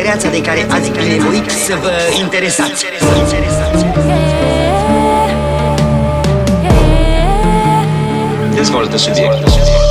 cântăreața de care ați nevoit să vă interesați. Dezvoltă subiectul.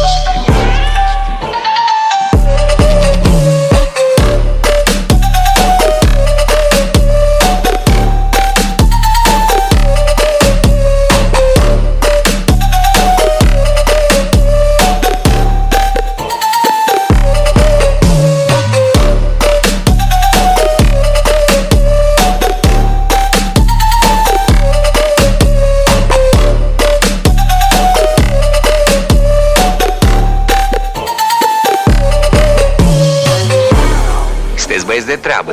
Sunteți băieți de treabă.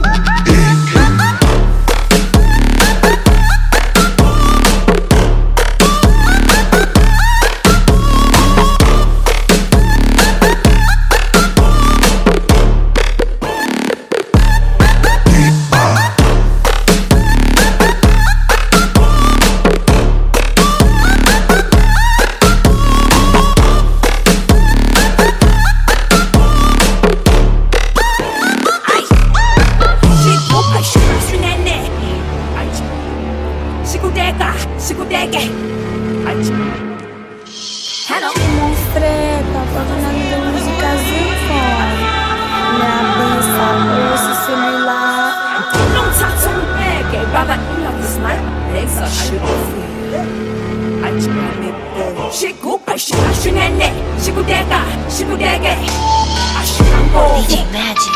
Monstreta, fazendo músicas em fome. Minha benção, ouço similar. Não tá tão big, baba, you love this night. Legs are sugar free. I can't make it. She go, I should nene. She go dega, I should go. DJ Magic.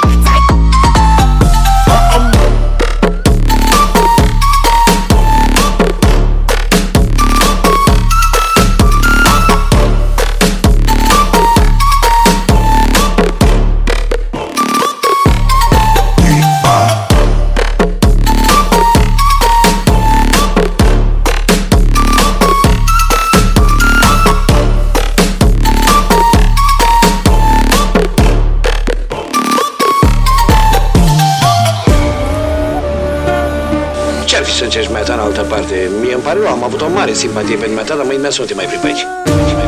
Ce-ar fi să încerci mea ta în altă parte? Mie îmi pare rău, am avut o mare simpatie pentru mea ta, dar mâine să nu te mai prind pe aici.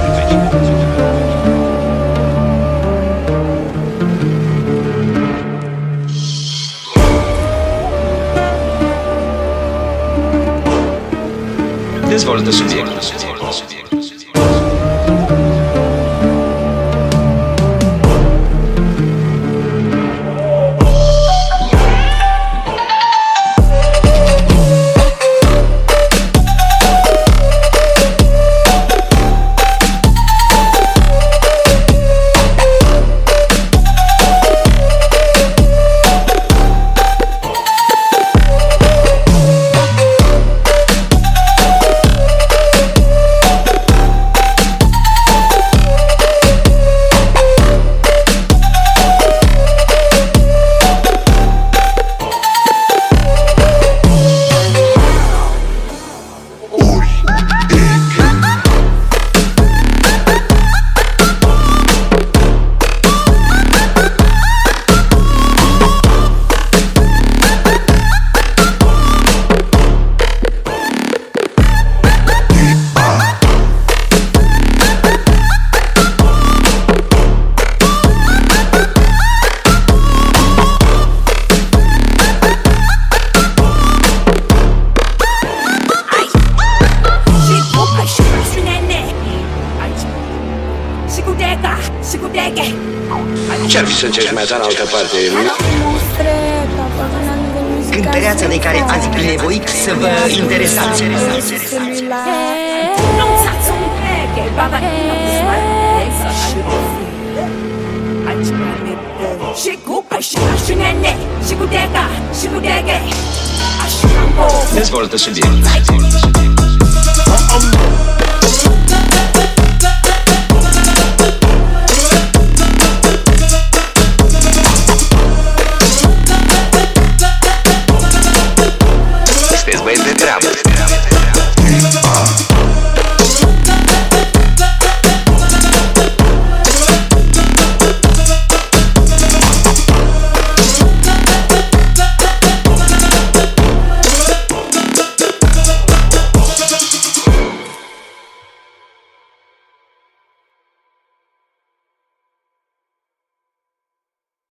Dezvoltă subiectul. Ce-ar fi să încerci mea ta în altă parte? Monstreta, fazendo músicas Cântăreața de care ați nevoit să vă interesați. Não tá tão big, baba, you love this night. Legs are sugar free. I can't make it. She go, I should nene. She go dega, I should go. Dezvoltă subiectul.